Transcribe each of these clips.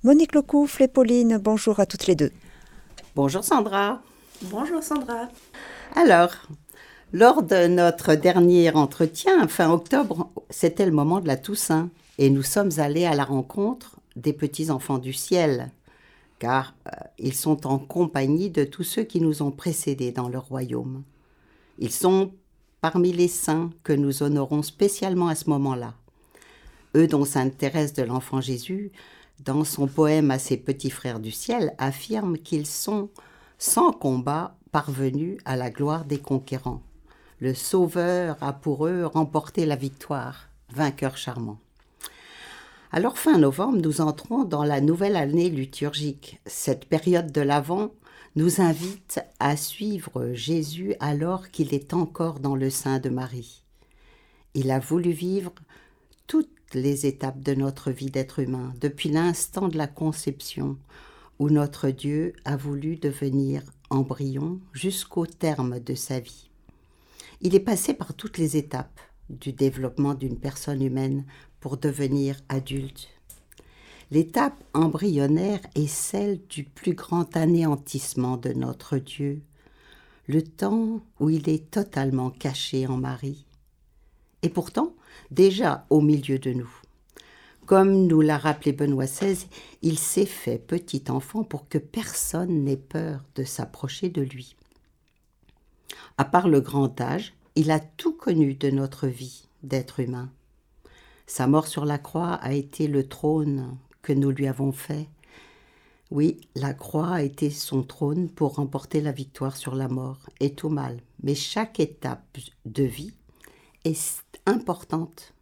Monique Lecoufle et Pauline, bonjour à toutes les deux. Bonjour Sandra. Bonjour Sandra. Alors, lors de notre dernier entretien, fin octobre, c'était le moment de la Toussaint et nous sommes allés à la rencontre des petits-enfants du ciel, car ils sont en compagnie de tous ceux qui nous ont précédés dans leur royaume. Ils sont parmi les saints que nous honorons spécialement à ce moment-là. Eux dont sainte Thérèse de l'Enfant Jésus, dans son poème à ses petits frères du ciel, affirme qu'ils sont, sans combat, parvenus à la gloire des conquérants. Le Sauveur a pour eux remporté la victoire, vainqueur charmant. Alors fin novembre, nous entrons dans la nouvelle année liturgique. Cette période de l'Avent nous invite à suivre Jésus alors qu'il est encore dans le sein de Marie. Il a voulu vivre toutes les étapes de notre vie d'être humain, depuis l'instant de la conception, où notre Dieu a voulu devenir embryon jusqu'au terme de sa vie. Il est passé par toutes les étapes du développement d'une personne humaine pour devenir adulte. L'étape embryonnaire est celle du plus grand anéantissement de notre Dieu, le temps où il est totalement caché en Marie. Et pourtant, déjà au milieu de nous. Comme nous l'a rappelé Benoît XVI, il s'est fait petit enfant pour que personne n'ait peur de s'approcher de lui. À part le grand âge, il a tout connu de notre vie d'être humain. Sa mort sur la croix a été le trône que nous lui avons fait. Oui, la croix a été son trône pour remporter la victoire sur la mort, et tout mal. Mais chaque étape de vie est importante.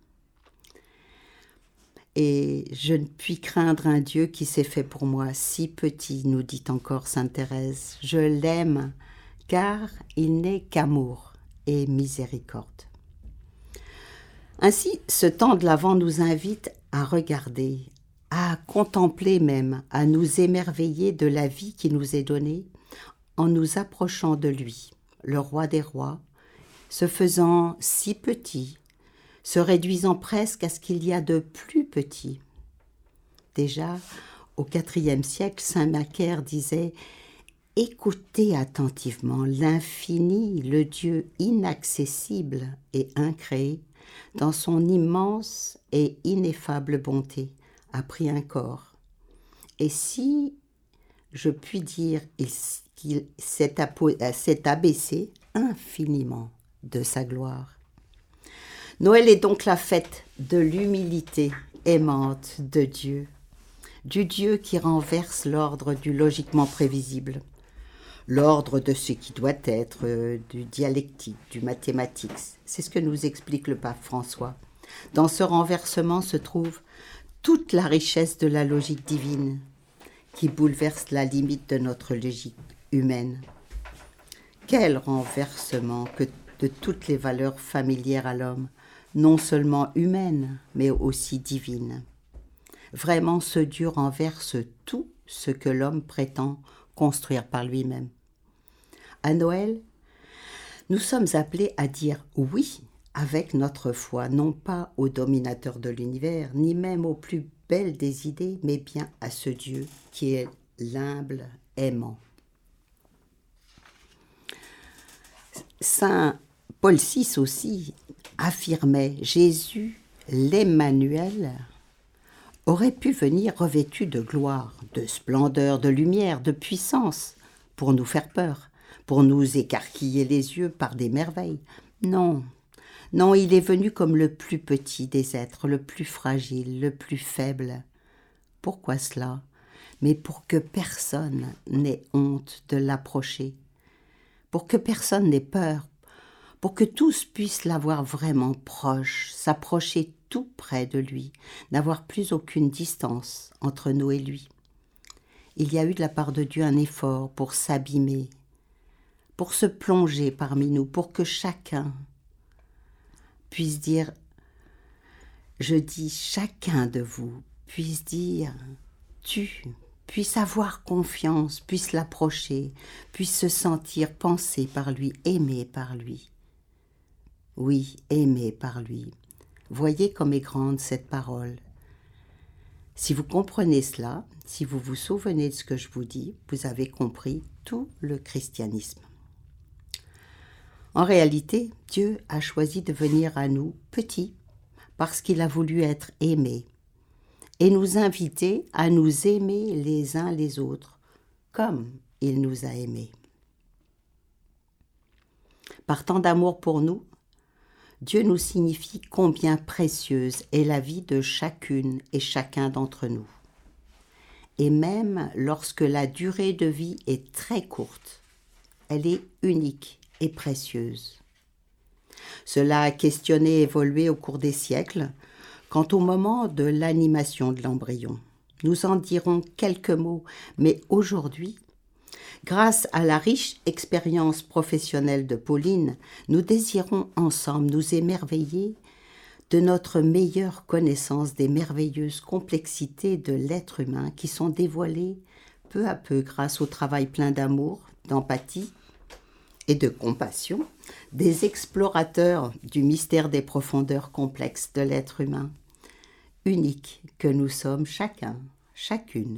Et je ne puis craindre un Dieu qui s'est fait pour moi si petit, nous dit encore sainte Thérèse. Je l'aime, car il n'est qu'amour et miséricorde. Ainsi, ce temps de l'Avent nous invite à regarder, à contempler même, à nous émerveiller de la vie qui nous est donnée en nous approchant de lui, le roi des rois, se faisant si petit, se réduisant presque à ce qu'il y a de plus petit. Déjà, au IVe siècle, saint Macaire disait « Écoutez attentivement l'infini, le Dieu inaccessible et incréé, dans son immense et ineffable bonté, a pris un corps. Et si je puis dire qu'il s'est abaissé infiniment de sa gloire. » Noël est donc la fête de l'humilité aimante de Dieu, du Dieu qui renverse l'ordre du logiquement prévisible, l'ordre de ce qui doit être, du dialectique, du mathématique. C'est ce que nous explique le pape François. Dans ce renversement se trouve toute la richesse de la logique divine qui bouleverse la limite de notre logique humaine. Quel renversement que de toutes les valeurs familières à l'homme, non seulement humaines, mais aussi divines. Vraiment, ce Dieu renverse tout ce que l'homme prétend construire par lui-même. À Noël, nous sommes appelés à dire oui avec notre foi, non pas au dominateur de l'univers, ni même au plus belle des idées, mais bien à ce Dieu qui est l'humble aimant. Saint Paul VI aussi affirmait « Jésus, l'Emmanuel, aurait pu venir revêtu de gloire, de splendeur, de lumière, de puissance, pour nous faire peur, pour nous écarquiller les yeux par des merveilles. Non, non, il est venu comme le plus petit des êtres, le plus fragile, le plus faible. Pourquoi cela ? Mais pour que personne n'ait honte de l'approcher, pour que personne n'ait peur, pour que tous puissent l'avoir vraiment proche, s'approcher tout près de lui, n'avoir plus aucune distance entre nous et lui. Il y a eu de la part de Dieu un effort pour s'abîmer, pour se plonger parmi nous, pour que chacun puisse dire, je dis chacun de vous, puisse dire tu, puisse avoir confiance, puisse l'approcher, puisse se sentir pensé par lui, aimé par lui. Oui, aimé par lui. Voyez comme est grande cette parole. Si vous comprenez cela, si vous vous souvenez de ce que je vous dis, vous avez compris tout le christianisme. En réalité, Dieu a choisi de venir à nous petits parce qu'il a voulu être aimé et nous inviter à nous aimer les uns les autres comme il nous a aimés. Par tant d'amour pour nous, Dieu nous signifie combien précieuse est la vie de chacune et chacun d'entre nous. Et même lorsque la durée de vie est très courte, elle est unique et précieuse. Cela a questionné et évolué au cours des siècles. Quant au moment de l'animation de l'embryon, nous en dirons quelques mots, mais aujourd'hui, grâce à la riche expérience professionnelle de Pauline, nous désirons ensemble nous émerveiller de notre meilleure connaissance des merveilleuses complexités de l'être humain qui sont dévoilées peu à peu grâce au travail plein d'amour, d'empathie et de compassion des explorateurs du mystère des profondeurs complexes de l'être humain, unique que nous sommes chacun, chacune.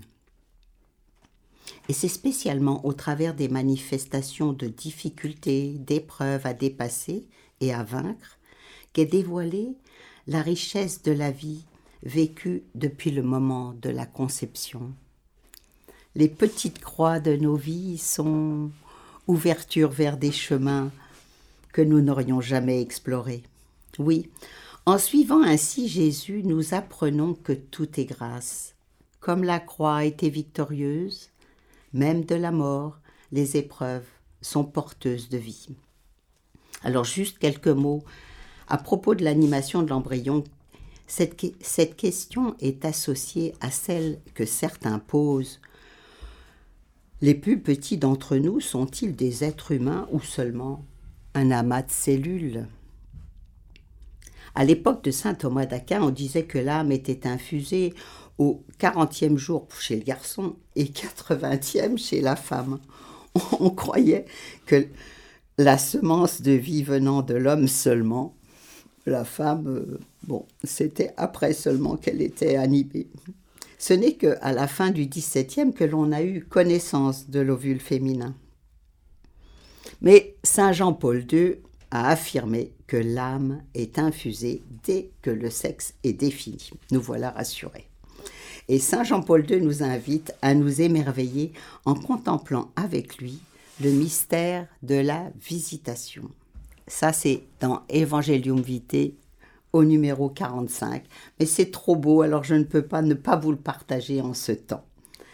Et c'est spécialement au travers des manifestations de difficultés, d'épreuves à dépasser et à vaincre qu'est dévoilée la richesse de la vie vécue depuis le moment de la conception. Les petites croix de nos vies sont ouverture vers des chemins que nous n'aurions jamais explorés. Oui, en suivant ainsi Jésus, nous apprenons que tout est grâce. Comme la croix a été victorieuse, même de la mort, les épreuves sont porteuses de vie. Alors juste quelques mots à propos de l'animation de l'embryon. Cette question est associée à celle que certains posent. Les plus petits d'entre nous sont-ils des êtres humains ou seulement un amas de cellules ? À l'époque de saint Thomas d'Aquin, on disait que l'âme était infusée au 40e jour chez le garçon et 80e chez la femme. On croyait que la semence de vie venant de l'homme seulement, la femme, c'était après seulement qu'elle était animée. Ce n'est qu'à la fin du XVIIe que l'on a eu connaissance de l'ovule féminin. Mais saint Jean-Paul II a affirmé que l'âme est infusée dès que le sexe est défini. Nous voilà rassurés. Et saint Jean-Paul II nous invite à nous émerveiller en contemplant avec lui le mystère de la visitation. Ça, c'est dans Evangelium Vitae, au numéro 45. Mais c'est trop beau, alors je ne peux pas ne pas vous le partager en ce temps.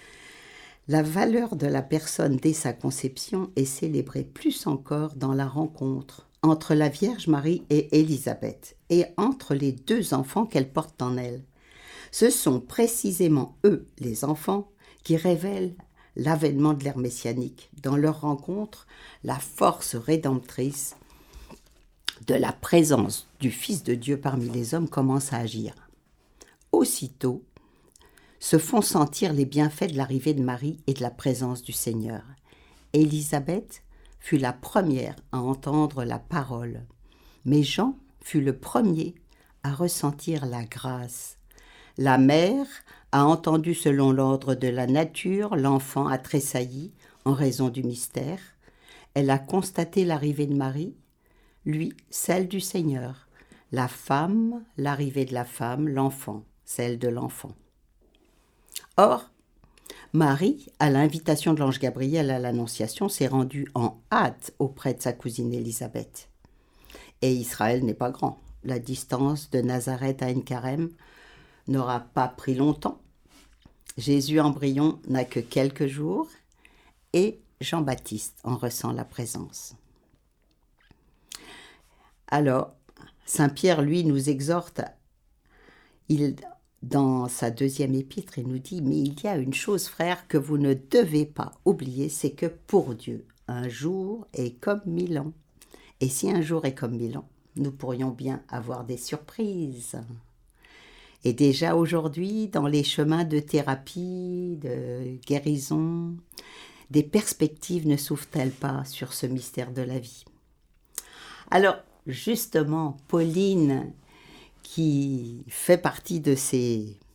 La valeur de la personne dès sa conception est célébrée plus encore dans la rencontre entre la Vierge Marie et Élisabeth et entre les deux enfants qu'elle porte en elle. Ce sont précisément eux, les enfants, qui révèlent l'avènement de l'ère messianique. Dans leur rencontre, la force rédemptrice de la présence du Fils de Dieu parmi les hommes commence à agir. Aussitôt, se font sentir les bienfaits de l'arrivée de Marie et de la présence du Seigneur. Élisabeth fut la première à entendre la parole, mais Jean fut le premier à ressentir la grâce. La mère a entendu selon l'ordre de la nature, l'enfant a tressailli en raison du mystère. Elle a constaté l'arrivée de Marie, lui, celle du Seigneur, la femme, l'arrivée de la femme, l'enfant, celle de l'enfant. Or, Marie, à l'invitation de l'ange Gabriel à l'Annonciation, s'est rendue en hâte auprès de sa cousine Élisabeth. Et Israël n'est pas grand. La distance de Nazareth à Encarem n'aura pas pris longtemps. Jésus embryon n'a que quelques jours et Jean-Baptiste en ressent la présence. Alors, saint Pierre, lui, nous exhorte, dans sa deuxième épître, il nous dit « Mais il y a une chose, frères, que vous ne devez pas oublier, c'est que pour Dieu, un jour est comme 1000 ans. Et si un jour est comme 1000 ans, nous pourrions bien avoir des surprises. » Et déjà aujourd'hui, dans les chemins de thérapie, de guérison, des perspectives ne s'ouvrent-elles pas sur ce mystère de la vie ? Alors, justement, Pauline, qui fait partie de ces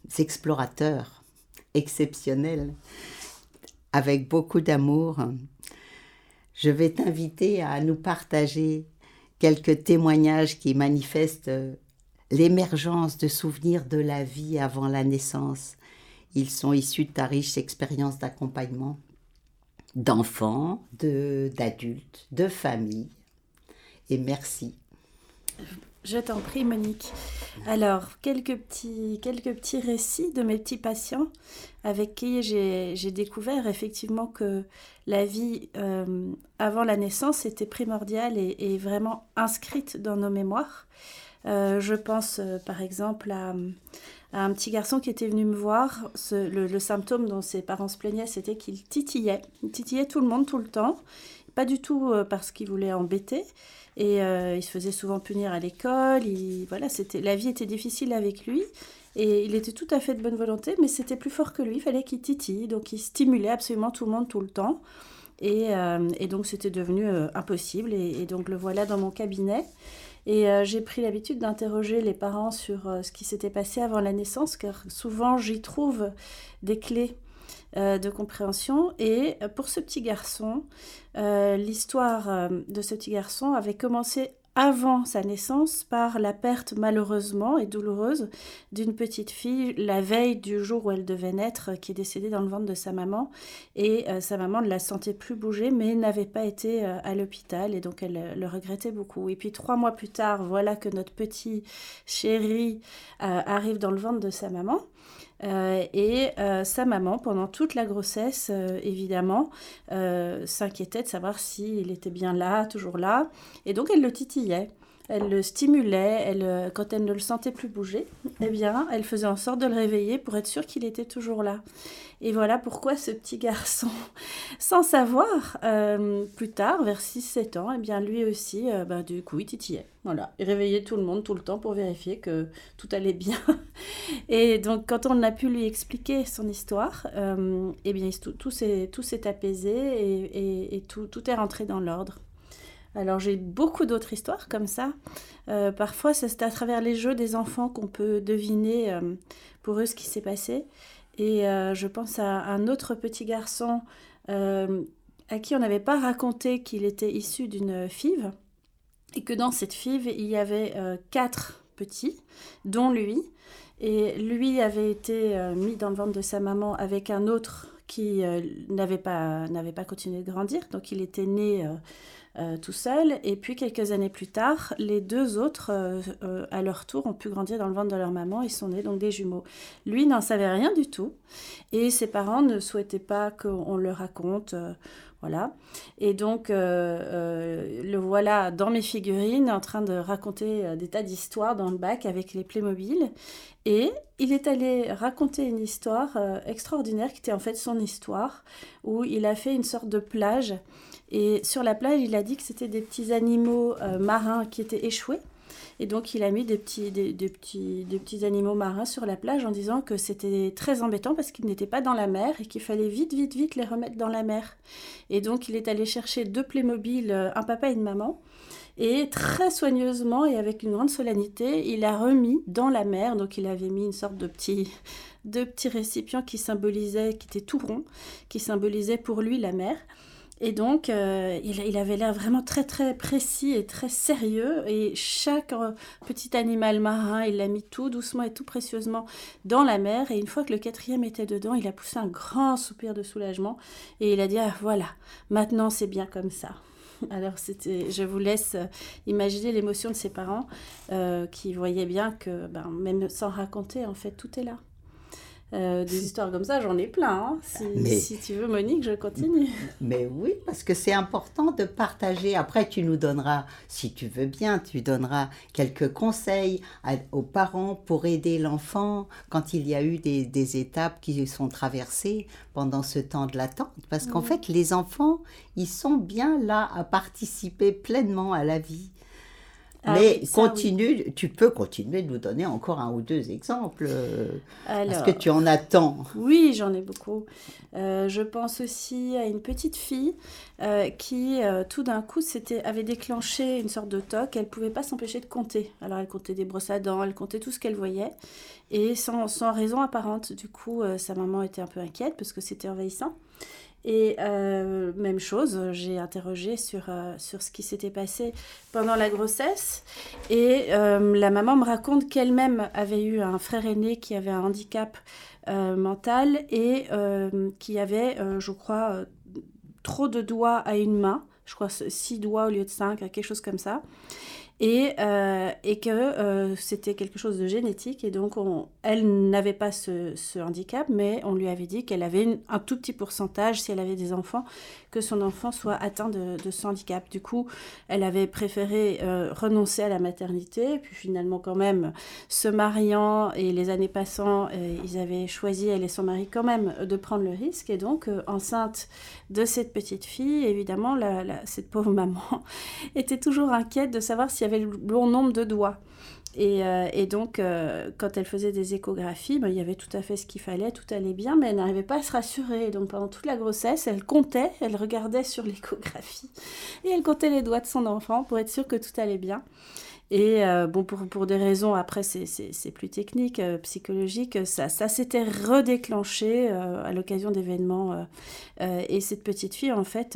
explorateurs exceptionnels, avec beaucoup d'amour. Je vais t'inviter à nous partager quelques témoignages qui manifestent l'émergence de souvenirs de la vie avant la naissance. Ils sont issus de ta riche expérience d'accompagnement d'enfants, d'adultes, de familles. Et merci. Je t'en prie, Monique. Alors, quelques petits récits de mes petits patients avec qui j'ai découvert effectivement que la vie avant la naissance était primordiale et vraiment inscrite dans nos mémoires. Je pense par exemple à un petit garçon qui était venu me voir. Le symptôme dont ses parents se plaignaient, c'était qu'il titillait. Il titillait tout le monde, tout le temps. Pas du tout parce qu'il voulait embêter. Et il se faisait souvent punir à l'école. La vie était difficile avec lui. Et il était tout à fait de bonne volonté, mais c'était plus fort que lui. Il fallait qu'il titille. Donc il stimulait absolument tout le monde, tout le temps. Et donc c'était devenu impossible. Et donc le voilà dans mon cabinet. Et j'ai pris l'habitude d'interroger les parents sur ce qui s'était passé avant la naissance, car souvent j'y trouve des clés de compréhension. Et pour ce petit garçon, l'histoire de ce petit garçon avait commencé avant sa naissance par la perte malheureusement et douloureuse d'une petite fille la veille du jour où elle devait naître, qui est décédée dans le ventre de sa maman. Et sa maman ne la sentait plus bouger, mais n'avait pas été à l'hôpital, et donc elle le regrettait beaucoup. Et puis 3 mois plus tard, voilà que notre petit chéri arrive dans le ventre de sa maman. Sa maman, pendant toute la grossesse, évidemment, s'inquiétait de savoir s'il était bien là, toujours là. Et donc, elle le titillait, elle le stimulait, quand elle ne le sentait plus bouger, eh bien, elle faisait en sorte de le réveiller pour être sûre qu'il était toujours là. Et voilà pourquoi ce petit garçon, sans savoir, plus tard, vers 6-7 ans, eh bien, lui aussi, du coup, il titillait. Voilà, il réveillait tout le monde tout le temps pour vérifier que tout allait bien. Et donc, quand on a pu lui expliquer son histoire, eh bien, tout s'est apaisé et tout est rentré dans l'ordre. Alors, j'ai beaucoup d'autres histoires comme ça. Parfois, c'est à travers les jeux des enfants qu'on peut deviner pour eux ce qui s'est passé. Et je pense à un autre petit garçon à qui on n'avait pas raconté qu'il était issu d'une FIV, et que dans cette FIV, il y avait 4 petits, dont lui. Et lui avait été mis dans le ventre de sa maman avec un autre qui n'avait pas continué de grandir. Donc il était né tout seul. Et puis quelques années plus tard, les 2 autres, à leur tour, ont pu grandir dans le ventre de leur maman. Ils sont nés donc des jumeaux. Lui n'en savait rien du tout. Et ses parents ne souhaitaient pas qu'on le raconte. Voilà. Et donc, le voilà dans mes figurines en train de raconter des tas d'histoires dans le bac avec les Playmobil. Et il est allé raconter une histoire extraordinaire qui était en fait son histoire, où il a fait une sorte de plage. Et sur la plage, il a dit que c'était des petits animaux marins qui étaient échoués. Et donc, il a mis des petits animaux marins sur la plage en disant que c'était très embêtant parce qu'ils n'étaient pas dans la mer et qu'il fallait vite les remettre dans la mer. Et donc, il est allé chercher 2 Playmobil, un papa et une maman. Et très soigneusement et avec une grande solennité, il a remis dans la mer. Donc, il avait mis une sorte de petit récipient qui était tout rond, qui symbolisait pour lui la mer. Et donc, il avait l'air vraiment très, très précis et très sérieux. Et chaque petit animal marin, il l'a mis tout doucement et tout précieusement dans la mer. Et une fois que le 4e était dedans, il a poussé un grand soupir de soulagement. Et il a dit, ah voilà, maintenant c'est bien comme ça. Alors, je vous laisse imaginer l'émotion de ses parents qui voyaient bien que, même sans raconter, en fait, tout est là. Des histoires comme ça, j'en ai plein. Si tu veux, Monique, je continue. Mais oui, parce que c'est important de partager. Après, tu nous donneras, si tu veux bien, tu donneras quelques conseils aux parents pour aider l'enfant quand il y a eu des étapes qui sont traversées pendant ce temps de l'attente. Parce qu'en fait, les enfants, ils sont bien là à participer pleinement à la vie. Mais oui, ça, tu peux continuer de nous donner encore 1 ou 2 exemples. Parce Alors, que tu en attends. oui, j'en ai beaucoup. Je pense aussi à une petite fille qui, tout d'un coup, avait déclenché une sorte de toc. Elle ne pouvait pas s'empêcher de compter. Alors, elle comptait des brosses à dents, elle comptait tout ce qu'elle voyait. Et sans raison apparente. Du coup, sa maman était un peu inquiète parce que c'était envahissant. Et même chose, j'ai interrogé sur ce qui s'était passé pendant la grossesse. Et la maman me raconte qu'elle-même avait eu un frère aîné qui avait un handicap mental et qui avait, je crois, trop de doigts à une main. Je crois 6 doigts au lieu de 5, quelque chose comme ça. Et que c'était quelque chose de génétique. Et donc, elle n'avait pas ce handicap, mais on lui avait dit qu'elle avait un tout petit pourcentage, si elle avait des enfants, que son enfant soit atteint de ce handicap. Du coup, elle avait préféré renoncer à la maternité. Puis finalement, quand même, se mariant et les années passant, ils avaient choisi, elle et son mari, quand même, de prendre le risque. Et donc, enceinte de cette petite fille, évidemment, cette pauvre maman était toujours inquiète de savoir s'il y avait le bon nombre de doigts. Et donc, quand elle faisait des échographies, il y avait tout à fait ce qu'il fallait, tout allait bien, mais elle n'arrivait pas à se rassurer. Et donc, pendant toute la grossesse, elle comptait, elle regardait sur l'échographie, et elle comptait les doigts de son enfant pour être sûre que tout allait bien. Et pour des raisons, après, c'est plus technique, psychologique, ça s'était redéclenché à l'occasion d'événements. Et cette petite fille, en fait,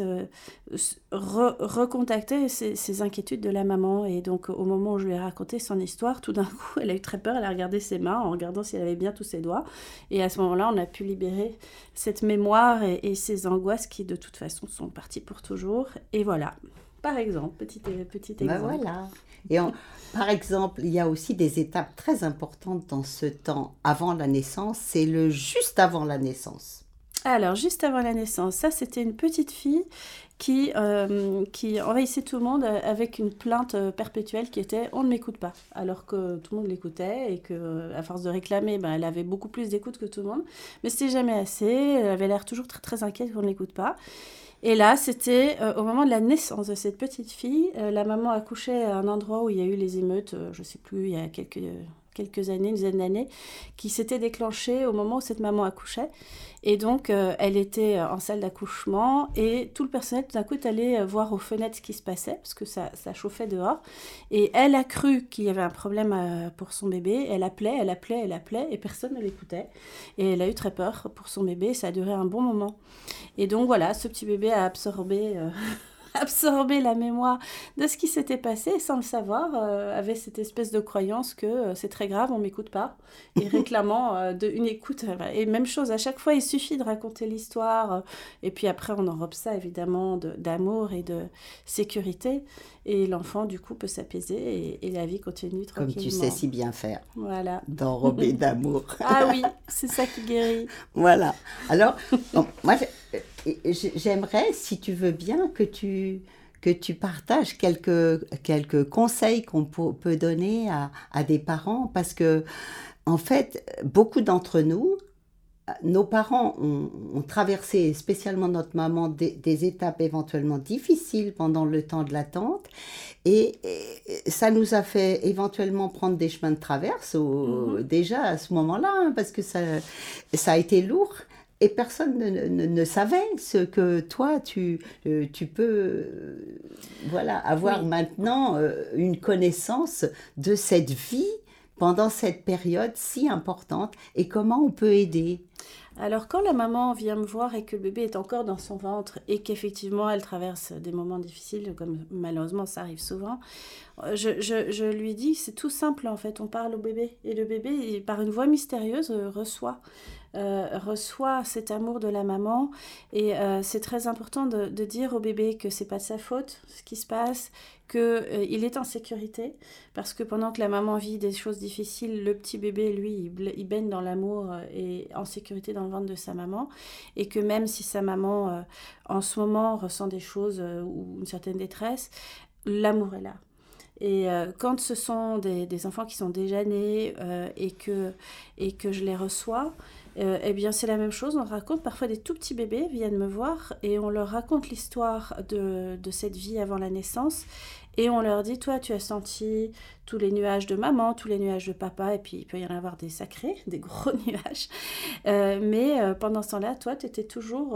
recontactait ses inquiétudes de la maman. Et donc, au moment où je lui ai raconté son histoire, tout d'un coup, elle a eu très peur. Elle a regardé ses mains en regardant si elle avait bien tous ses doigts. Et à ce moment-là, on a pu libérer cette mémoire et ces angoisses qui, de toute façon, sont parties pour toujours. Et voilà. Par exemple, petit exemple. Ben voilà. Et par exemple, il y a aussi des étapes très importantes dans ce temps avant la naissance, c'est le juste avant la naissance. Alors, juste avant la naissance, ça, c'était une petite fille qui envahissait tout le monde avec une plainte perpétuelle qui était « on ne m'écoute pas », alors que tout le monde l'écoutait et qu'à force de réclamer, elle avait beaucoup plus d'écoute que tout le monde. Mais c'était jamais assez, elle avait l'air toujours très, très inquiète qu'on ne l'écoute pas. Et là, c'était au moment de la naissance de cette petite fille. La maman accouchait à un endroit où il y a eu les émeutes, je ne sais plus, il y a quelques années, une dizaine d'années, qui s'étaient déclenchées au moment où cette maman accouchait. Et donc, elle était en salle d'accouchement et tout le personnel, tout d'un coup, est allé voir aux fenêtres ce qui se passait, parce que ça chauffait dehors. Et elle a cru qu'il y avait un problème pour son bébé. Elle appelait, et personne ne l'écoutait. Et elle a eu très peur pour son bébé, ça a duré un bon moment. Et donc, voilà, ce petit bébé a absorbé la mémoire de ce qui s'était passé sans le savoir, avait cette espèce de croyance que c'est très grave, on m'écoute pas, et réclamant une écoute. Et même chose, à chaque fois, il suffit de raconter l'histoire, et puis après, on enrobe ça évidemment d'amour et de sécurité, et l'enfant, du coup, peut s'apaiser, et la vie continue tranquillement. Comme tu sais si bien faire. Voilà. D'enrober d'amour. Ah oui, c'est ça qui guérit. Voilà. Alors, moi, j'aimerais, si tu veux bien, que tu partages quelques conseils qu'on peut donner à des parents, parce que, en fait, beaucoup d'entre nous, nos parents ont traversé, spécialement notre maman, des étapes éventuellement difficiles pendant le temps de l'attente, et ça nous a fait éventuellement prendre des chemins de traverse déjà à ce moment-là, hein, parce que ça a été lourd. Et personne ne savait ce que toi, tu peux avoir maintenant une connaissance de cette vie pendant cette période si importante et comment on peut aider. Alors, quand la maman vient me voir et que le bébé est encore dans son ventre et qu'effectivement elle traverse des moments difficiles, comme malheureusement ça arrive souvent, je lui dis, c'est tout simple en fait, on parle au bébé. Et le bébé, par une voix mystérieuse, reçoit cet amour de la maman. Et c'est très important de dire au bébé que c'est pas de sa faute ce qui se passe, qu'il est en sécurité, parce que pendant que la maman vit des choses difficiles, le petit bébé, lui, il baigne dans l'amour et en sécurité dans le ventre de sa maman, et que même si sa maman, en ce moment, ressent des choses ou une certaine détresse, l'amour est là. Et quand ce sont des enfants qui sont déjà nés et que je les reçois, eh bien c'est la même chose, on raconte parfois des tout petits bébés viennent me voir et on leur raconte l'histoire de cette vie avant la naissance Et on leur dit, toi, tu as senti tous les nuages de maman, tous les nuages de papa, et puis il peut y en avoir des sacrés, des gros nuages. Mais pendant ce temps-là, toi, tu étais toujours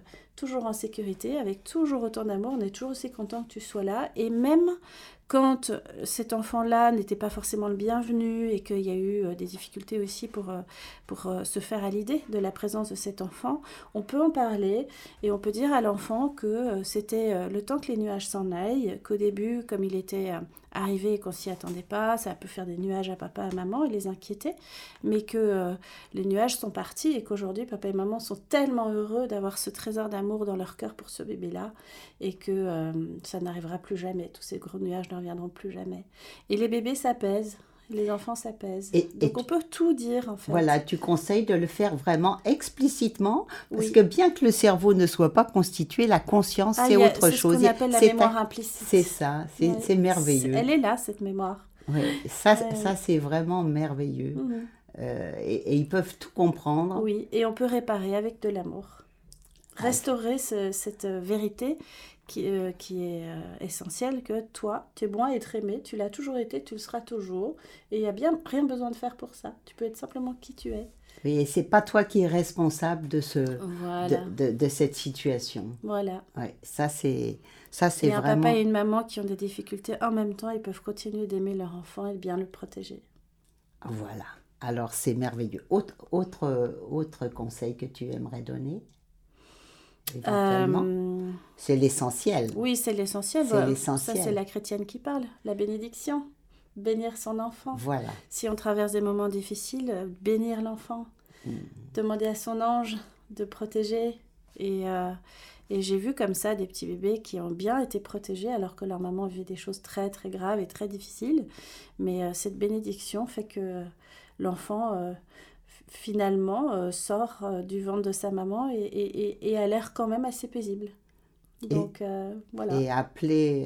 en sécurité, avec toujours autant d'amour, on est toujours aussi content que tu sois là. Et même quand cet enfant-là n'était pas forcément le bienvenu et qu'il y a eu des difficultés aussi pour se faire à l'idée de la présence de cet enfant, on peut en parler et on peut dire à l'enfant que c'était le temps que les nuages s'en aillent, qu'au début, comme il était arrivé et qu'on s'y attendait pas, ça peut faire des nuages à papa et maman et les inquiéter, mais que les nuages sont partis et qu'aujourd'hui, papa et maman sont tellement heureux d'avoir ce trésor d'amour dans leur cœur pour ce bébé-là et que ça n'arrivera plus jamais, tous ces gros nuages ne reviendront plus jamais. Et les bébés s'apaisent. Les enfants s'apaisent. Donc on peut tout dire en fait. Voilà, tu conseilles de le faire vraiment explicitement parce que bien que le cerveau ne soit pas constitué, la conscience c'est autre chose. C'est ce qu'on appelle la mémoire implicite. C'est ça, c'est merveilleux. Elle est là cette mémoire. Ouais, ça c'est vraiment merveilleux. Et ils peuvent tout comprendre. Oui, et on peut réparer avec de l'amour. Restaurer cette vérité qui est essentielle, que toi, tu es bon à être aimé, tu l'as toujours été, tu le seras toujours, et il n'y a bien rien besoin de faire pour ça. Tu peux être simplement qui tu es. Oui, et c'est pas toi qui es responsable de de cette situation. Voilà. Ouais, ça c'est et vraiment... un papa et une maman qui ont des difficultés en même temps, ils peuvent continuer d'aimer leur enfant et de bien le protéger. Voilà. Alors c'est merveilleux. Autre conseil que tu aimerais donner? Éventuellement. C'est l'essentiel. Oui, c'est l'essentiel. C'est l'essentiel. Ça, c'est la chrétienne qui parle. La bénédiction. Bénir son enfant. Voilà. Si on traverse des moments difficiles, bénir l'enfant. Demander à son ange de protéger. Et j'ai vu comme ça des petits bébés qui ont bien été protégés alors que leur maman vivait des choses très, très graves et très difficiles. Mais cette bénédiction fait que l'enfant... finalement sort du ventre de sa maman et a l'air quand même assez paisible. Donc voilà. Et appeler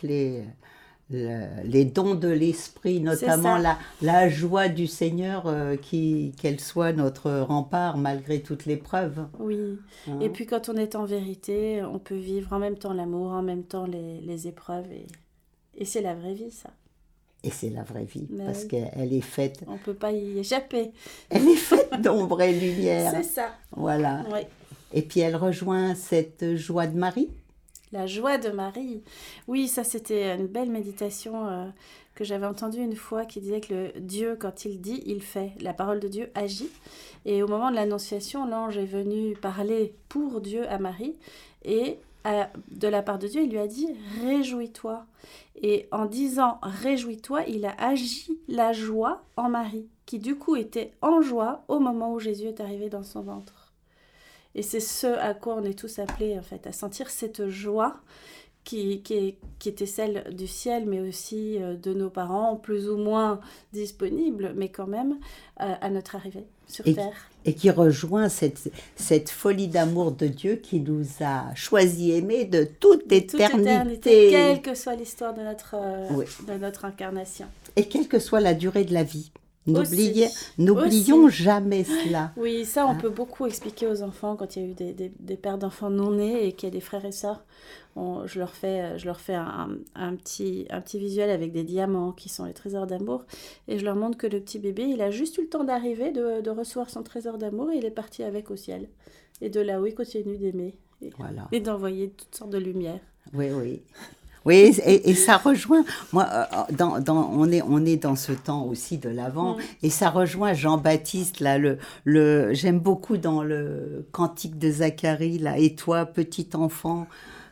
les dons de l'esprit, notamment la joie du Seigneur, qu'elle soit notre rempart malgré toute l'épreuve. Oui. Et puis quand on est en vérité, on peut vivre en même temps l'amour, en même temps les épreuves. Et c'est la vraie vie, ça. Et c'est la vraie vie, parce qu'elle est faite... On ne peut pas y échapper. Elle est faite d'ombre et lumière. C'est ça. Voilà. Oui. Et puis elle rejoint cette joie de Marie. La joie de Marie. Oui, ça c'était une belle méditation que j'avais entendue une fois qui disait que le Dieu, quand il dit, il fait. La parole de Dieu agit. Et au moment de l'Annonciation, l'ange est venu parler pour Dieu à Marie et... de la part de Dieu, il lui a dit « Réjouis-toi ». Et en disant « Réjouis-toi », il a agi la joie en Marie, qui du coup était en joie au moment où Jésus est arrivé dans son ventre. Et c'est ce à quoi on est tous appelés, en fait, à sentir cette joie qui était celle du ciel, mais aussi de nos parents, plus ou moins disponibles, mais quand même à notre arrivée sur terre. Et qui rejoint cette folie d'amour de Dieu qui nous a choisi aimés de toute éternité. Quelle que soit l'histoire de notre incarnation. Et quelle que soit la durée de la vie. N'oublions jamais cela. Oui, ça on peut beaucoup expliquer aux enfants quand il y a eu des pères d'enfants non nés et qu'il y a des frères et sœurs. Je leur fais un petit visuel avec des diamants qui sont les trésors d'amour et je leur montre que le petit bébé, il a juste eu le temps d'arriver, de recevoir son trésor d'amour et il est parti avec au ciel. Et de là où il continue d'aimer et d'envoyer toutes sortes de lumières. Oui, oui. Oui, et ça rejoint, moi, on est dans ce temps aussi de l'Avent, et ça rejoint Jean-Baptiste, là, j'aime beaucoup dans le cantique de Zacharie, là, et toi, petit enfant,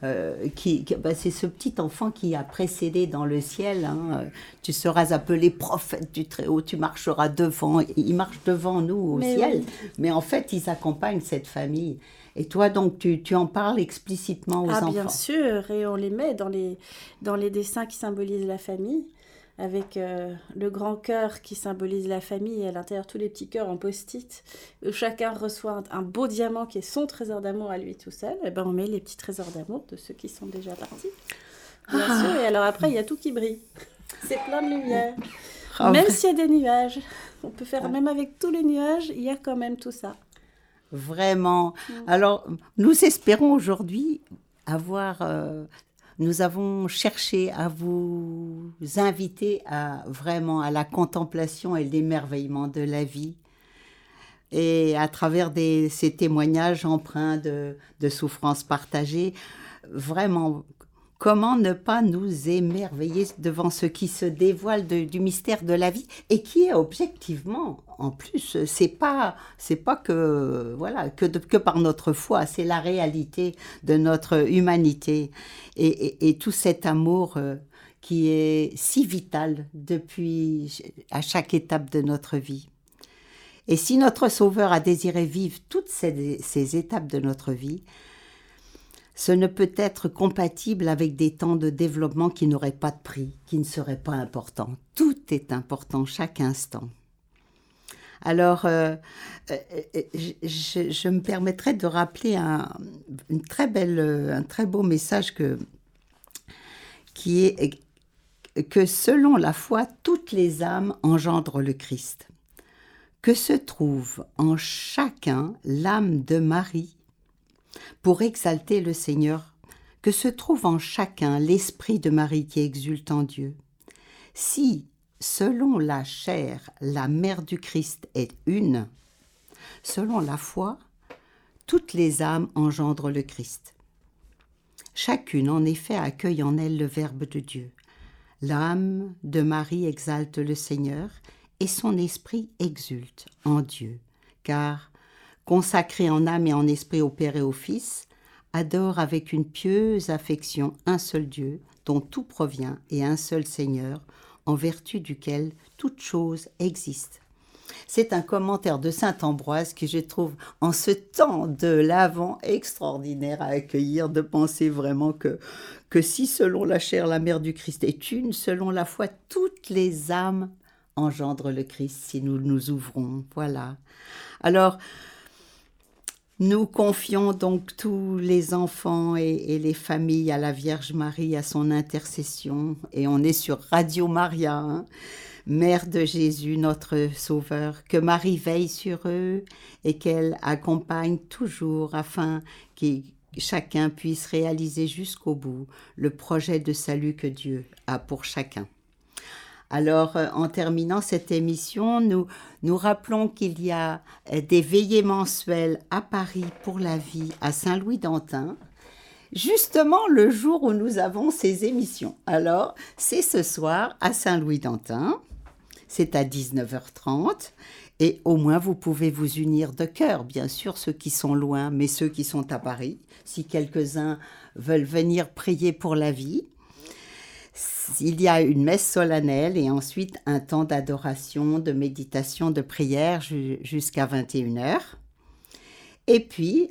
c'est ce petit enfant qui a précédé dans le ciel, hein, tu seras appelé prophète du Très-Haut, tu marcheras devant, il marche devant nous au ciel, mais en fait, ils accompagnent cette famille. Et toi, donc, tu en parles explicitement aux enfants? Bien sûr, et on les met dans les dessins qui symbolisent la famille, avec le grand cœur qui symbolise la famille, et à l'intérieur tous les petits cœurs en post-it, où chacun reçoit un beau diamant qui est son trésor d'amour à lui tout seul, et on met les petits trésors d'amour de ceux qui sont déjà partis, bien sûr, et alors après, il y a tout qui brille. C'est plein de lumière. Même s'il y a des nuages, on peut faire, même avec tous les nuages, il y a quand même tout ça. Vraiment. Alors, nous espérons aujourd'hui avoir nous avons cherché à vous inviter vraiment à la contemplation et l'émerveillement de la vie. Et à travers ces témoignages empreints de souffrances partagées, vraiment, comment ne pas nous émerveiller devant ce qui se dévoile du mystère de la vie et qui est objectivement, en plus, c'est pas que voilà que par notre foi, c'est la réalité de notre humanité et tout cet amour qui est si vital à chaque étape de notre vie. Et si notre Sauveur a désiré vivre toutes ces étapes de notre vie, ce ne peut être compatible avec des temps de développement qui n'auraient pas de prix, qui ne seraient pas importants. Tout est important, chaque instant. Alors, je me permettrai de rappeler un très beau message qui est que selon la foi, toutes les âmes engendrent le Christ. Que se trouve en chacun l'âme de Marie pour exalter le Seigneur, que se trouve en chacun l'esprit de Marie qui exulte en Dieu. Si, selon la chair, la mère du Christ est une, selon la foi, toutes les âmes engendrent le Christ. Chacune, en effet, accueille en elle le Verbe de Dieu. L'âme de Marie exalte le Seigneur, et son esprit exulte en Dieu, car, consacré en âme et en esprit au Père et au Fils, adore avec une pieuse affection un seul Dieu, dont tout provient, et un seul Seigneur, en vertu duquel toute chose existe. C'est un commentaire de saint Ambroise qui, je trouve, en ce temps de l'Avent, extraordinaire à accueillir, de penser vraiment que si, selon la chair, la mère du Christ est une, selon la foi, toutes les âmes engendre le Christ si nous nous ouvrons. Voilà. Alors, nous confions donc tous les enfants et les familles à la Vierge Marie, à son intercession. Et on est sur Radio Maria, Mère de Jésus, notre Sauveur. Que Marie veille sur eux et qu'elle accompagne toujours afin que chacun puisse réaliser jusqu'au bout le projet de salut que Dieu a pour chacun. Alors, en terminant cette émission, nous rappelons qu'il y a des veillées mensuelles à Paris pour la vie, à Saint-Louis-d'Antin, justement le jour où nous avons ces émissions. Alors, c'est ce soir à Saint-Louis-d'Antin, c'est à 19h30, et au moins vous pouvez vous unir de cœur, bien sûr, ceux qui sont loin, mais ceux qui sont à Paris, si quelques-uns veulent venir prier pour la vie. Il y a une messe solennelle et ensuite un temps d'adoration, de méditation, de prière jusqu'à 21h. Et puis,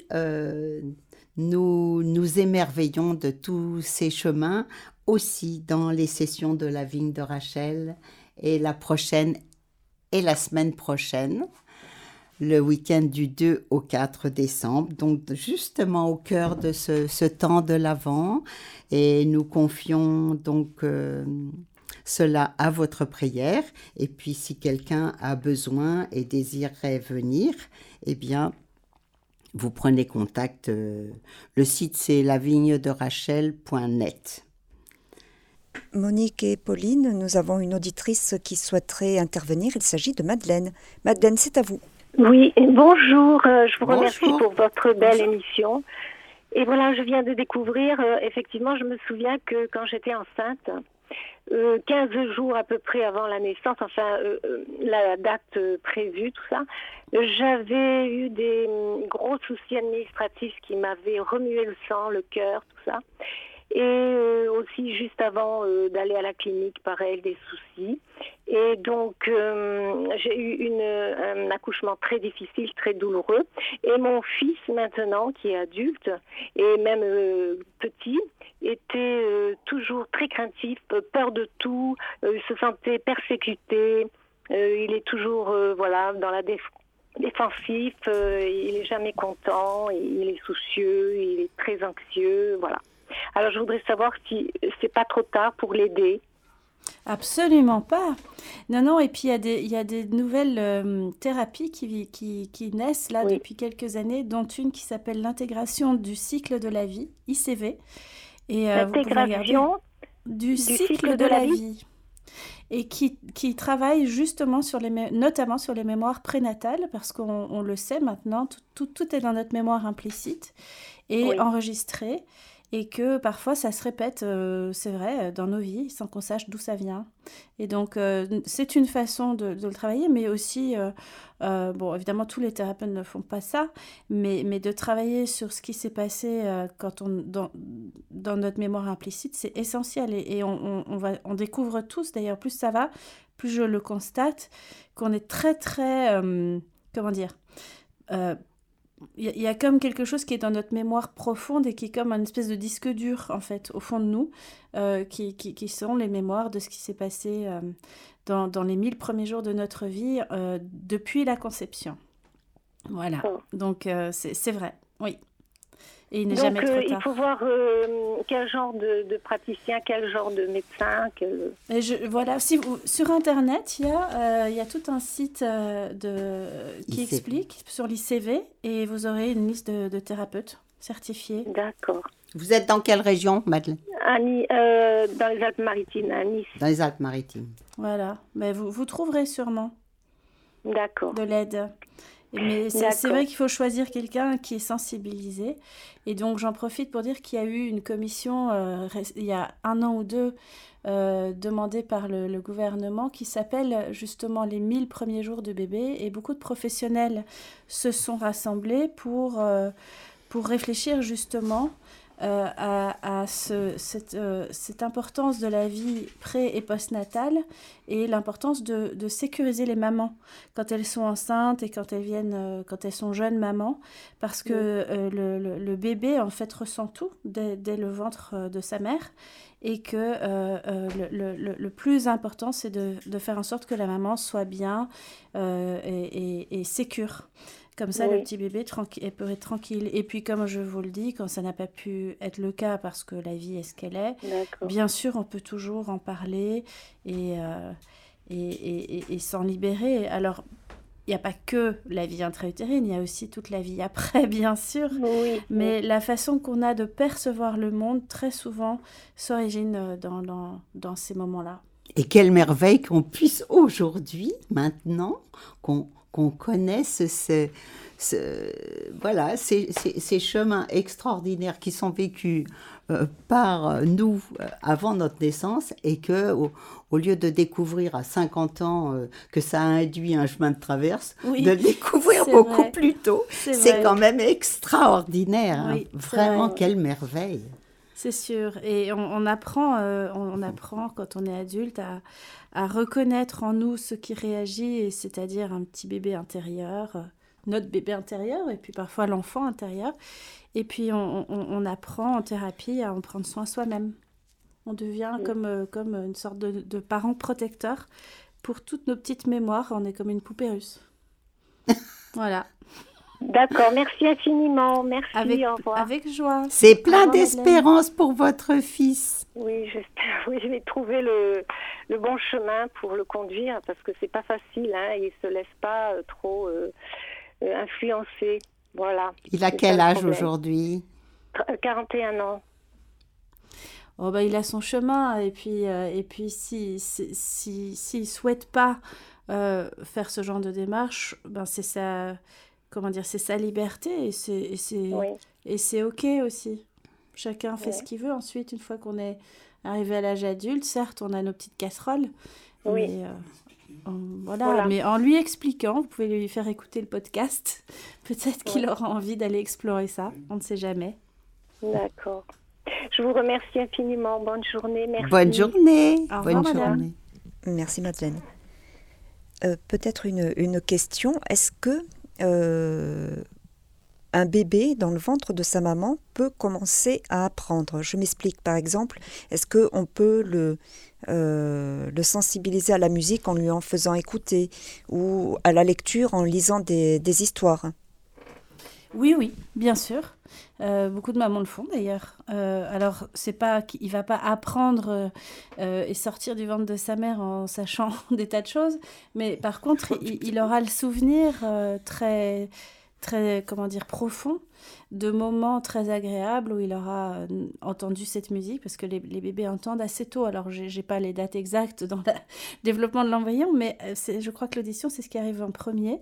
nous nous émerveillons de tous ces chemins aussi dans les sessions de la vigne de Rachel et la prochaine et la semaine prochaine, le week-end du 2 au 4 décembre, donc justement au cœur de ce temps de l'Avent, et nous confions donc cela à votre prière. Et puis si quelqu'un a besoin et désirerait venir, eh bien vous prenez contact, le site c'est lavignederachel.net. Monique et Pauline, nous avons une auditrice qui souhaiterait intervenir, il s'agit de Madeleine. Madeleine, c'est à vous. Oui, bonjour, je vous remercie Bonjour. pour votre belle émission. Et voilà, je viens de découvrir, effectivement, je me souviens que quand j'étais enceinte, 15 jours à peu près avant la naissance, enfin la date prévue, tout ça, j'avais eu des gros soucis administratifs qui m'avaient remué le sang, le cœur, tout ça. Et aussi juste avant d'aller à la clinique, pareil, des soucis. Et donc j'ai eu un accouchement très difficile, très douloureux. Et mon fils maintenant, qui est adulte et même petit, était toujours très craintif, peur de tout, se sentait persécuté. Il est toujours dans la défensif, il est jamais content, il est soucieux, il est très anxieux, voilà. Alors, je voudrais savoir si c'est pas trop tard pour l'aider. Absolument pas. Non, et puis il y a des nouvelles thérapies qui naissent là depuis quelques années, dont une qui s'appelle l'intégration du cycle de la vie, ICV. Et vous pouvez regarder L'intégration du cycle de la vie. Et qui travaille justement notamment sur les mémoires prénatales, parce qu'on le sait maintenant, tout est dans notre mémoire implicite et enregistré, et que parfois ça se répète, c'est vrai, dans nos vies, sans qu'on sache d'où ça vient. Et donc, c'est une façon de le travailler, mais aussi, bon, évidemment, tous les thérapeutes ne font pas ça, mais de travailler sur ce qui s'est passé dans notre mémoire implicite, c'est essentiel. Et on découvre tous, d'ailleurs, plus ça va, plus je le constate, qu'on est très, très, comment dire, il y a comme quelque chose qui est dans notre mémoire profonde et qui est comme une espèce de disque dur, en fait, au fond de nous, qui sont les mémoires de ce qui s'est passé dans les 1000 premiers jours de notre vie depuis la conception. Voilà. Donc, c'est vrai, oui. Et il n'est jamais trop tard. Il faut voir quel genre de praticien, quel genre de médecin. Voilà, sur Internet, il y a tout un site qui explique sur l'ICV, et vous aurez une liste de thérapeutes certifiés. D'accord. Vous êtes dans quelle région, Madeleine ? Dans les Alpes-Maritimes, à Nice. Dans les Alpes-Maritimes. Voilà, mais vous trouverez sûrement de l'aide. Mais c'est vrai qu'il faut choisir quelqu'un qui est sensibilisé. Et donc, j'en profite pour dire qu'il y a eu une commission, il y a 1 an ou 2, demandée par le gouvernement, qui s'appelle justement les 1000 premiers jours de bébé. Et beaucoup de professionnels se sont rassemblés pour réfléchir justement à cette importance de la vie pré- et postnatale, et l'importance de sécuriser les mamans quand elles sont enceintes et quand elles sont jeunes mamans, parce que le bébé en fait ressent tout dès le ventre de sa mère, et que le plus important, c'est de faire en sorte que la maman soit bien et sécure. Comme ça, le petit bébé peut être tranquille. Et puis, comme je vous le dis, quand ça n'a pas pu être le cas parce que la vie est ce qu'elle est, bien sûr, on peut toujours en parler et s'en libérer. Alors, il n'y a pas que la vie intra-utérine, il y a aussi toute la vie après, bien sûr. Mais la façon qu'on a de percevoir le monde, très souvent, s'origine dans ces moments-là. Et quelle merveille qu'on puisse aujourd'hui, maintenant, qu'on connaisse ces chemins extraordinaires qui sont vécus par nous avant notre naissance, et que au lieu de découvrir à 50 ans que ça a induit un chemin de traverse, de le découvrir beaucoup plus tôt, c'est quand même extraordinaire. Oui, vraiment, quelle merveille. C'est sûr, et on apprend quand on est adulte à reconnaître en nous ce qui réagit, c'est-à-dire un petit bébé intérieur, notre bébé intérieur, et puis parfois l'enfant intérieur. Et puis on apprend en thérapie à en prendre soin soi-même. On devient comme une sorte de parent protecteur pour toutes nos petites mémoires. On est comme une poupée russe. Voilà. D'accord, merci infiniment. Merci, au revoir. Avec joie. C'est plein d'espérance pour votre fils. Oui, j'espère. Oui, je vais trouver le bon chemin pour le conduire, parce que c'est pas facile, hein. Il se laisse pas trop influencer. Voilà. Il a quel âge aujourd'hui ? 41 ans. Oh ben, il a son chemin, et puis s'il souhaite pas faire ce genre de démarche, ben c'est sa liberté, et c'est ok aussi. Chacun fait ce qu'il veut. Ensuite, une fois qu'on est arrivé à l'âge adulte, certes, on a nos petites casseroles, mais voilà. Mais en lui expliquant, vous pouvez lui faire écouter le podcast, peut-être qu'il aura envie d'aller explorer ça, on ne sait jamais. D'accord. Je vous remercie infiniment. Bonne journée. Merci. Bonne journée. Au revoir, madame. Journée. Merci, Madeleine. Peut-être une question. Est-ce que un bébé dans le ventre de sa maman peut commencer à apprendre? Je m'explique. Par exemple, est-ce qu'on peut le sensibiliser à la musique en lui en faisant écouter, ou à la lecture en lisant des histoires? Oui, bien sûr. Beaucoup de mamans le font d'ailleurs. Alors, c'est pas qu'il va pas apprendre et sortir du ventre de sa mère en sachant des tas de choses, mais par contre, il aura le souvenir très, très, comment dire, profonds, de moments très agréables où il aura entendu cette musique, parce que les bébés entendent assez tôt. Alors, j'ai pas les dates exactes dans le développement de l'embryon, mais je crois que l'audition, c'est ce qui arrive en premier.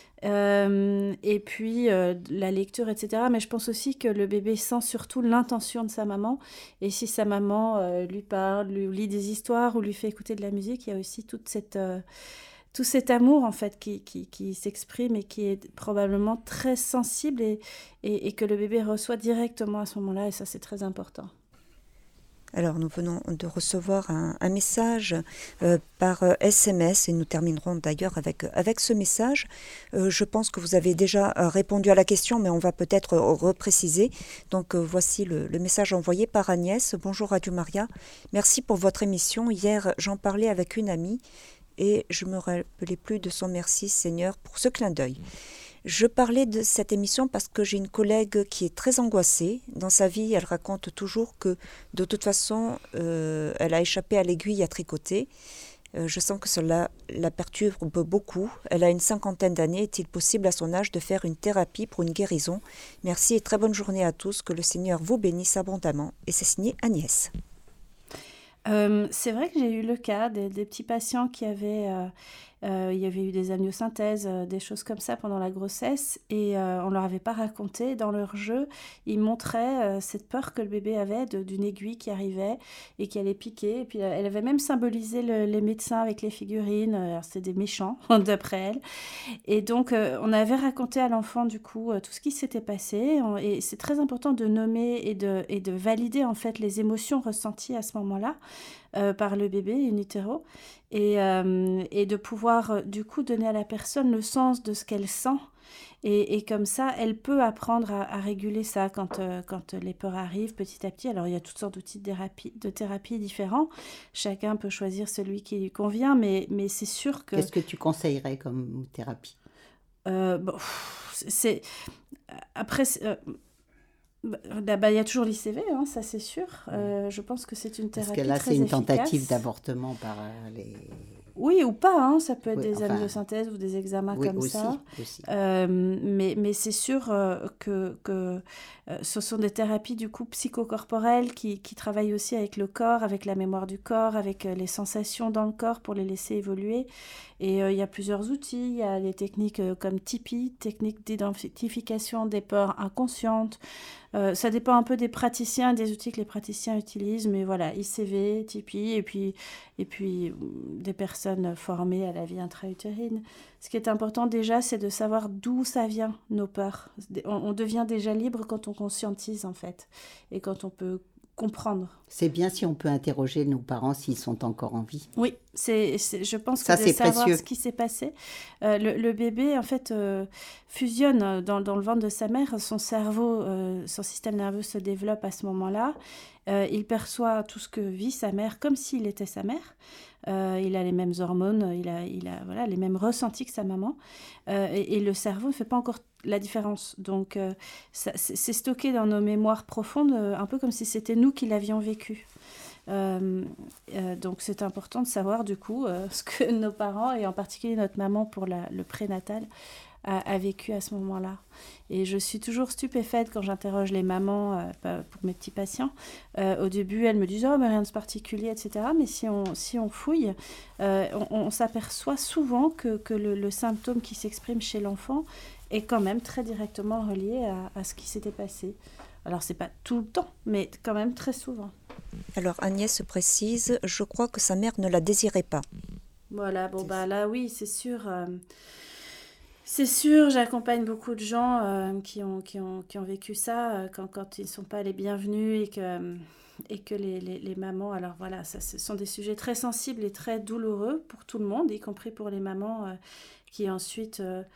Et puis la lecture, etc. Mais je pense aussi que le bébé sent surtout l'intention de sa maman. Et si sa maman lui parle, lui lit des histoires ou lui fait écouter de la musique, il y a aussi tout cet amour en fait qui s'exprime et qui est probablement très sensible et que le bébé reçoit directement à ce moment-là. Et ça, c'est très important. Alors, nous venons de recevoir un message par SMS et nous terminerons d'ailleurs avec ce message. Je pense que vous avez déjà répondu à la question, mais on va peut-être repréciser. Donc, voici le message envoyé par Agnès. Bonjour Radio Maria. Merci pour votre émission. Hier, j'en parlais avec une amie et je me rappelais plus de son merci, Seigneur, pour ce clin d'œil. Je parlais de cette émission parce que j'ai une collègue qui est très angoissée. Dans sa vie, elle raconte toujours que de toute façon, elle a échappé à l'aiguille à tricoter. Je sens que cela la perturbe beaucoup. Elle a une 50aine d'années. Est-il possible à son âge de faire une thérapie pour une guérison? Merci et très bonne journée à tous. Que le Seigneur vous bénisse abondamment. Et c'est signé Agnès. C'est vrai que j'ai eu le cas des petits patients qui avaient... il y avait eu des amniosynthèses, des choses comme ça pendant la grossesse et on ne leur avait pas raconté. Dans leur jeu, ils montraient cette peur que le bébé avait d'une aiguille qui arrivait et qui allait piquer. Et puis elle avait même symbolisé les médecins avec les figurines. Alors, c'était des méchants, d'après elle. Et donc, on avait raconté à l'enfant, du coup, tout ce qui s'était passé. Et c'est très important de nommer et de valider, en fait, les émotions ressenties à ce moment-là par le bébé in utero. Et de pouvoir, du coup, donner à la personne le sens de ce qu'elle sent. Et comme ça, elle peut apprendre à réguler ça quand les peurs arrivent petit à petit. Alors, il y a toutes sortes d'outils de thérapie différents. Chacun peut choisir celui qui lui convient, mais c'est sûr que... Qu'est-ce que tu conseillerais comme thérapie? C'est... Après... il y a toujours l'ICV, hein, ça c'est sûr. Je pense que c'est une thérapie très efficace. Parce que là, c'est une tentative d'avortement par les... Oui, ou pas, hein, ça peut être des amniosynthèses ou des examens comme aussi, ça. Aussi. Mais c'est sûr que ce sont des thérapies du coup psychocorporelles qui travaillent aussi avec le corps, avec la mémoire du corps, avec les sensations dans le corps pour les laisser évoluer. Et il y a plusieurs outils, il y a les techniques comme Tipeee, technique d'identification des peurs inconscientes. Ça dépend un peu des praticiens, des outils que les praticiens utilisent, mais voilà, ICV, Tipeee, et puis des personnes formées à la vie intra-utérine. Ce qui est important déjà, c'est de savoir d'où ça vient, nos peurs. On devient déjà libre quand on conscientise, en fait, et quand on peut comprendre. C'est bien si on peut interroger nos parents s'ils sont encore en vie. Oui, je pense que ça, de c'est savoir précieux. Ce qui s'est passé. Le bébé, en fait, fusionne dans le ventre de sa mère. Son cerveau, son système nerveux se développe à ce moment-là. Il perçoit tout ce que vit sa mère comme s'il était sa mère. Il a les mêmes hormones, il a voilà, les mêmes ressentis que sa maman. Et le cerveau ne fait pas encore la différence. Donc, c'est stocké dans nos mémoires profondes, un peu comme si c'était nous qui l'avions vécu. Donc, c'est important de savoir, du coup, ce que nos parents, et en particulier notre maman pour le prénatal, a vécu à ce moment-là. Et je suis toujours stupéfaite quand j'interroge les mamans pour mes petits patients. Au début, elles me disent « Oh, mais rien de particulier, etc. » Mais si on fouille, on s'aperçoit souvent que le symptôme qui s'exprime chez l'enfant est quand même très directement relié à ce qui s'était passé. Alors, c'est pas tout le temps, mais quand même très souvent. Alors, Agnès précise « Je crois que sa mère ne la désirait pas ». Voilà, bon, là, oui, c'est sûr... C'est sûr, j'accompagne beaucoup de gens qui ont vécu ça quand ils ne sont pas les bienvenus et que les mamans... Alors voilà, ce sont des sujets très sensibles et très douloureux pour tout le monde, y compris pour les mamans qui ensuite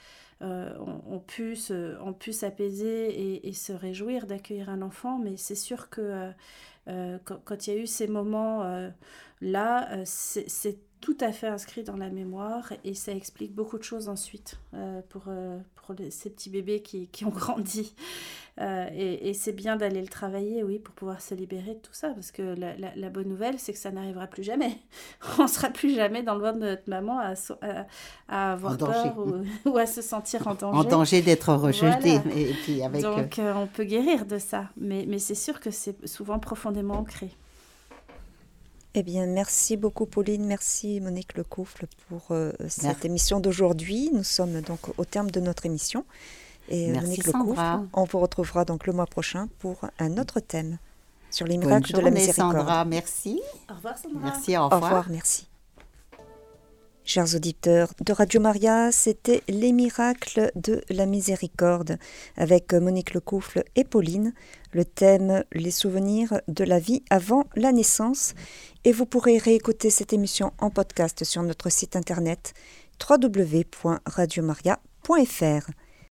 ont pu s'apaiser et se réjouir d'accueillir un enfant. Mais c'est sûr que quand il y a eu ces moments-là, c'est tout à fait inscrit dans la mémoire et ça explique beaucoup de choses ensuite pour ces petits bébés qui ont grandi. Et c'est bien d'aller le travailler, oui, pour pouvoir se libérer de tout ça, parce que la bonne nouvelle, c'est que ça n'arrivera plus jamais. On ne sera plus jamais dans le ventre de notre maman à avoir peur ou à se sentir en danger. En danger d'être rejeté. Voilà. Et puis Donc, on peut guérir de ça, mais c'est sûr que c'est souvent profondément ancré. Eh bien, merci beaucoup Pauline, merci Monique Lecoufle pour cette émission d'aujourd'hui. Nous sommes donc au terme de notre émission. Et merci Monique Sandra. Lecoufle, on vous retrouvera donc le mois prochain pour un autre thème sur les miracles de la miséricorde. Sandra, merci. Au revoir Sandra. Merci, au revoir. Au revoir, merci. Chers auditeurs de Radio Maria, c'était Les miracles de la miséricorde avec Monique Lecoufle et Pauline. Le thème, les souvenirs de la vie avant la naissance. Et vous pourrez réécouter cette émission en podcast sur notre site internet www.radiomaria.fr.